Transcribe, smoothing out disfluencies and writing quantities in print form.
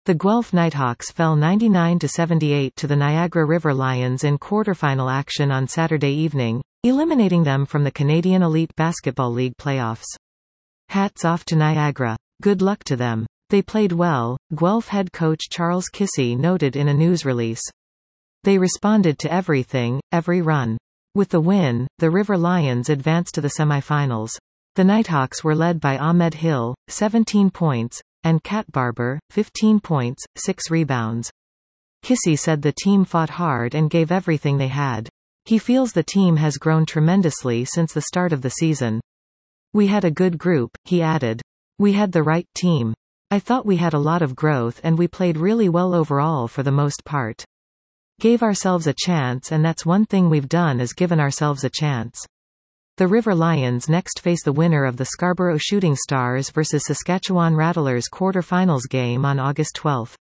The Guelph Nighthawks fell 99-78 to the Niagara River Lions in quarterfinal action on Saturday evening, eliminating them from the Canadian Elite Basketball League playoffs. Hats off to Niagara. Good luck to them. They played well, Guelph head coach Charles Kissy noted in a news release. They responded to everything, every run. With the win, the River Lions advanced to the semifinals. The Nighthawks were led by Ahmed Hill, 17 points, and Kat Barber, 15 points, 6 rebounds. Kissy said the team fought hard and gave everything they had. He feels the team has grown tremendously since the start of the season. We had a good group, he added. We had the right team. I thought we had a lot of growth and we played really well overall for the most part. Gave ourselves a chance, and that's one thing we've done, is given ourselves a chance. The River Lions next face the winner of the Scarborough Shooting Stars vs Saskatchewan Rattlers quarter-finals game on August 12.